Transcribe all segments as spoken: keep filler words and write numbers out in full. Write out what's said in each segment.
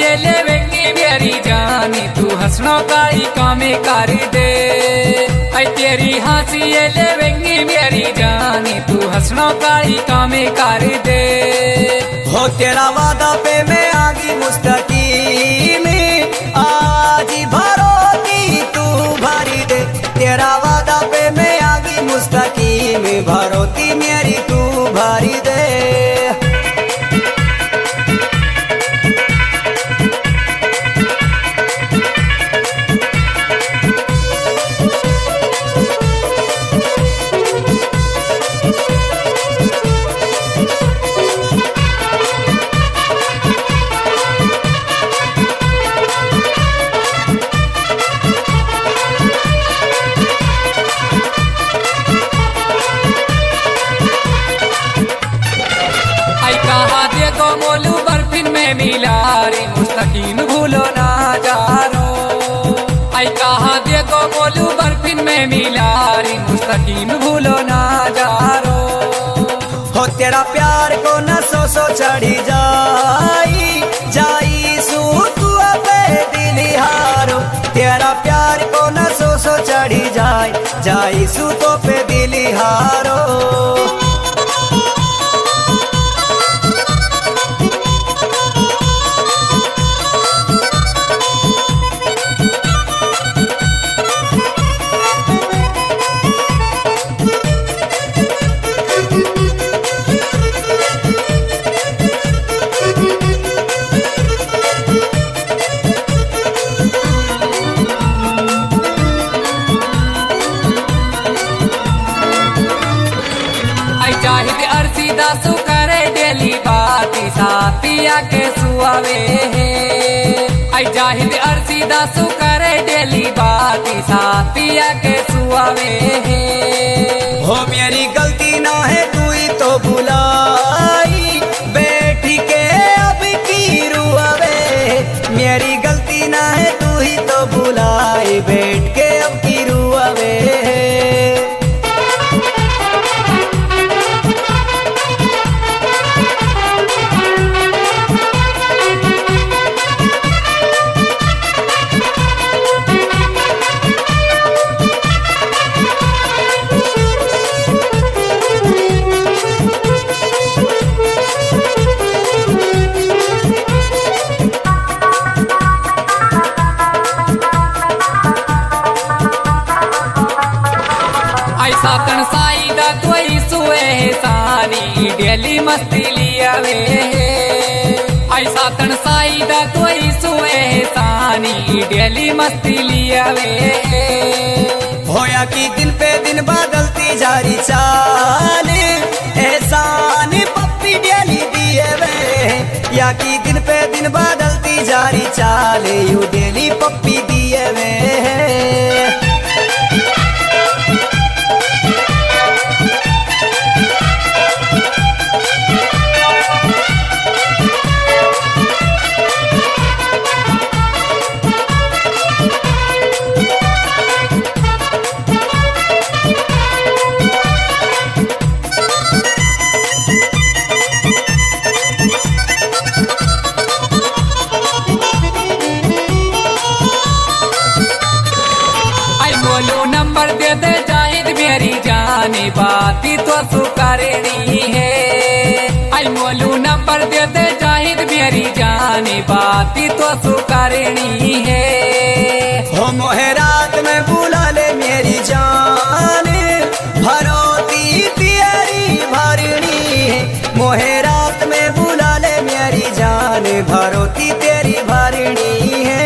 ये लेवेंगी मेरी जानी, तू हंसनो काई कामे कर दे। ऐ तेरी हंसी ये लेवेंगी मेरी जानी, तू हंसनो काई कामे कर दे। हो तेरा वादा पे मैं आगी मुस्तकीम, आज भरोती तू भरी दे। तेरा वादा पे मैं आगी मुस्तकीम, भरोती मेरी तू भरी दे। मोलू बर्फिन में मिला रे मुस्तकीम भूलो ना जानो। आई कहा देखो मोलू बर्फिन में मिला रे मुस्तकीम भूलो ना जानो। हो तेरा प्यार को न सो सो चढ़ी जाई जाई सू तू पे दिली हारो। तेरा प्यार को न सो सो चढ़ी जाई जाई सू तो पे दिली हारो। जाहिद अर्सी दासु करे डेली बाती साथिया के सुआवे है। आई जाहिद अर्सी दासु करे डेली बाती साथिया के सुआवे है। हो मेरी गलती ना है तू ही तो बुलाई बैठी के अब की रुआवे। मेरी गलती ना है तू ही तो बुलाई बैठ के अब की रुआवे। सातन साईदा कोई सुए सानी डेली मस्ती लियावे। आई सातन साईदा कोई सुए सानी डेली मस्ती लियावे। होया कि दिन पे दिन बदलती जारी चाल एहसान पप्पी डेली दिए वे। या कि दिन पे दिन बदलती जारी चाल यू डेली पप्पी दिए वे। नंबर दे दे जाहिद मेरी जाने बाती तो तू करनी है। आई मोलू नंबर दे दे जाहिद मेरी जाने बाती तो तू करनी है। हो मोहे रात में बुला ले मेरी जान, भरोती तेरी भरनी है। मोहे रात में बुला ले मेरी जान, भरोती तेरी भरनी है।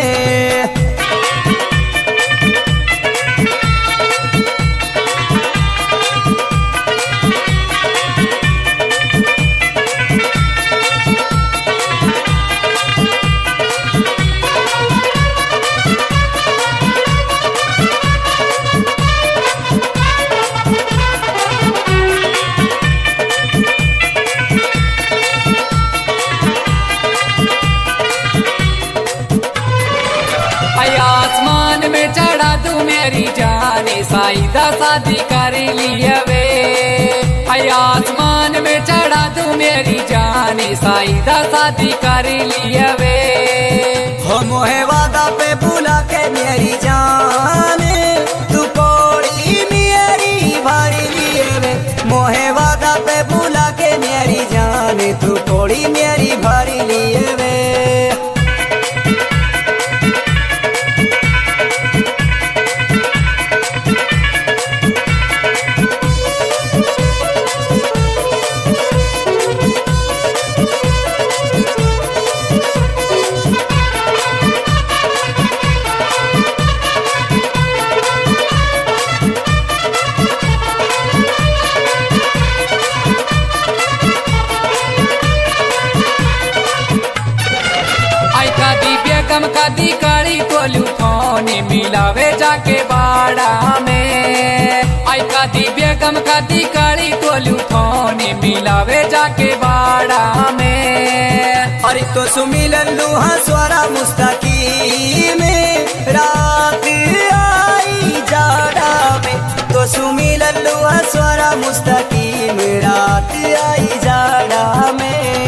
आसमान में चढ़ा तू मेरी जाने साईदा शादी कर लिया वे। आसमान में चढ़ा तू मेरी जाने साईदा शादी कर लिया वे। हो मोहे वादा पे बुला के मेरी जान तू कोड़ी मेरी भर लिए वे मोहे वादा पे बुला के मेरी जान तू कोड़ी मेरी भर लिए वे बेगम कदी काली तोलू फोन मिलावे जाके बाड़ा में आई कदी बेगम कदी काली तोलू फोन मिलावे जाके बाड़ा में अरे तो सुमिलन लुहा स्वरा मुस्तकी में रात आई जाड़ा में तो सुमिलन लुहा स्वरा मुस्तकी में रात आई जाड़ा में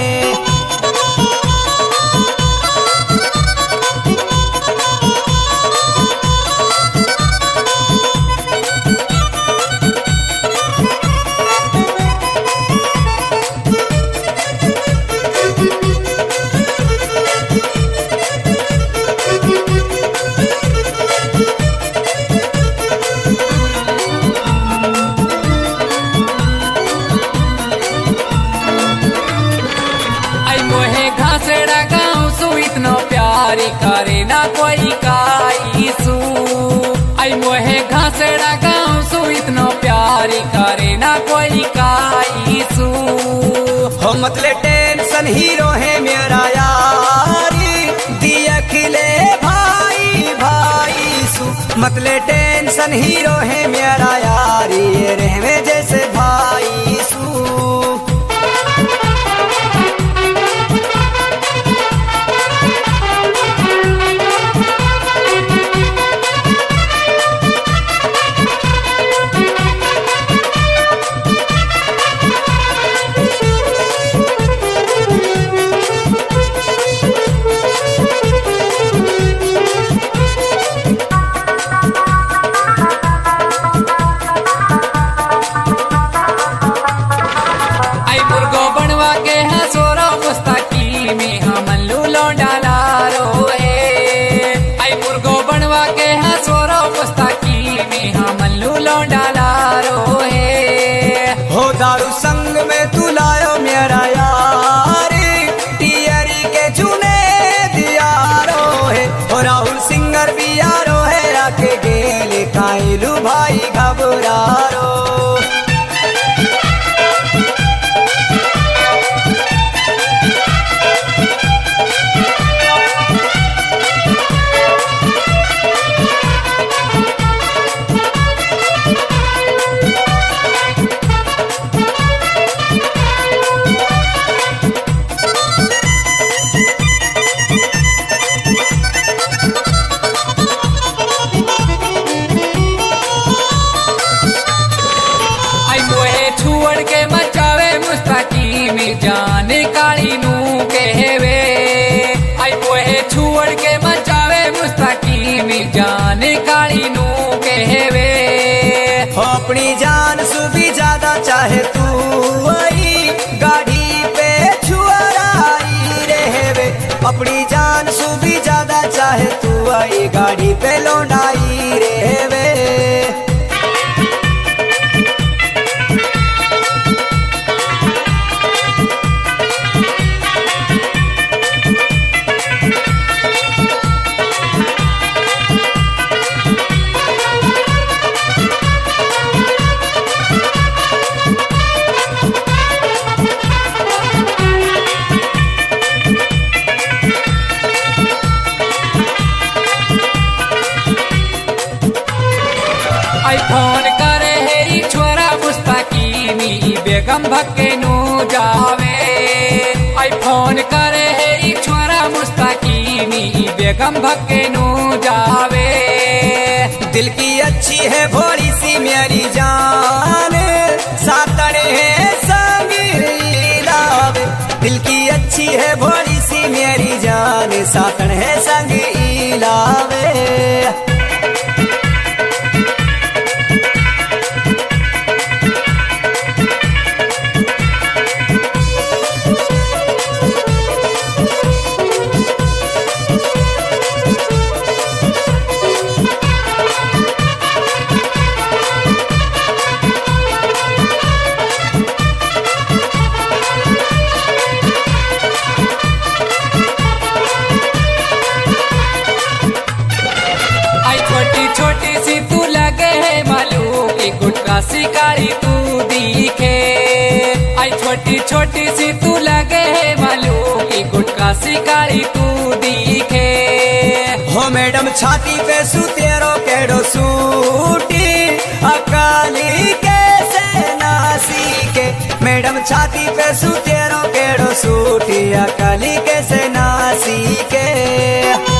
घासड़ा गाँव सु इतना प्यारी करे ना कोई काईसू आई मोहे घासड़ा गाँव सु इतना प्यारी करे ना कोई काईसू हो मतलब टेंशन हीरो है मेरा यारी दिया खिले भाई भाई सू मतलब टेंशन हीरो है मेरा यारी रहवे जैसे भाई सू दारू संग में तू लायो मेरा यार टियरी के चुने दियारो है हो राहुल सिंगर भी यारो है आके गेले काइलू भाई घबरारो जाने काली नू कहवे आई पोहे छुअड़ के मचावे मुस्तकीम जाने काली नू कहवे हो अपनी जान सु भी ज्यादा चाहे तू आई गाड़ी पे छुअराई रहवे अपनी जान सु भी ज्यादा चाहे तू आई गाड़ी पे लौंडाई रहवे फोन करे हेरी छोरा मुस्तकीमी बेगम भक्के नू जावे आई फोन करे हेरी छोरा मुस्तकीमी बेगम भक्के नू जावे दिल की अच्छी है भोली सी मेरी जान सातड़े है संगी लावे दिल की अच्छी है भोली सी मेरी जान सातन है संग ई लावे। छोटी छोटी सी तू लगे है मालूम की गुटका शिकारी तू दिखे। आई छोटी छोटी सी तू लगे है मालूम की गुटका शिकारी तू दिखे। हो मैडम छाती पे सुतेरो केड़ो सूटी अकाली कैसे नासी के। मैडम छाती पे सुतेरो केड़ो सूटी अकाली कैसे नासी के।